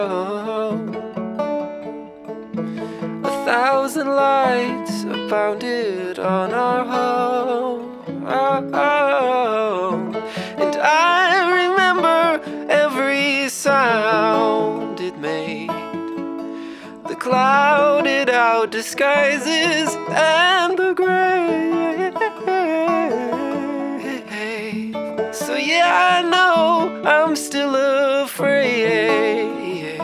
1,000 lights abounded on our home, and I remember every sound it made. The clouded out disguises and the gray